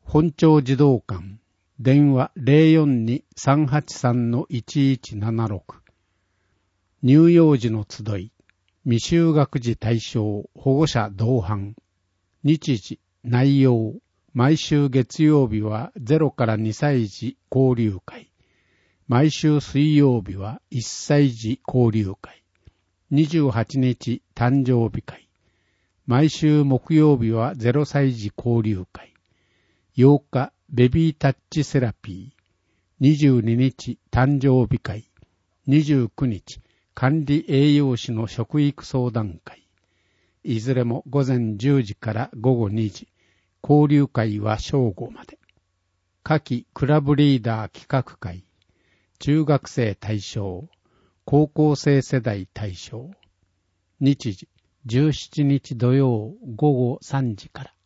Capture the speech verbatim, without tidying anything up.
本庁児童館、電話 ゼロよんに さんはちさん いちいちななろく。乳幼児の集い、未就学児対象保護者同伴。日時、内容、毎週月曜日はゼロからにさい児交流会。毎週水曜日はいっさい児交流会。にじゅうはちにち誕生日会。毎週木曜日はゼロさい児交流会。ようかベビータッチセラピー。にじゅうににち誕生日会。にじゅうくにち管理栄養士の食育相談会。いずれもごぜんじゅうじからごごにじ。交流会は正午まで。夏季クラブリーダー企画会。中学生対象。高校生世代対象。日時じゅうしちにち土曜午後さんじから。